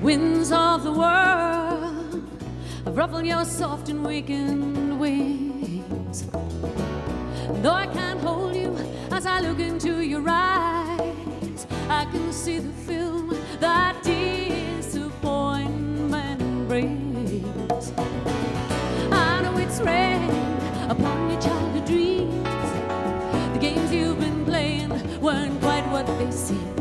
Winds of the world have ruffled your soft and weakened wings. Though I can't hold you as I look into your eyes, I can see the film that disappointment brings. I know it's rain upon your childhood dreams. The games you've been playing weren't quite what they seemed.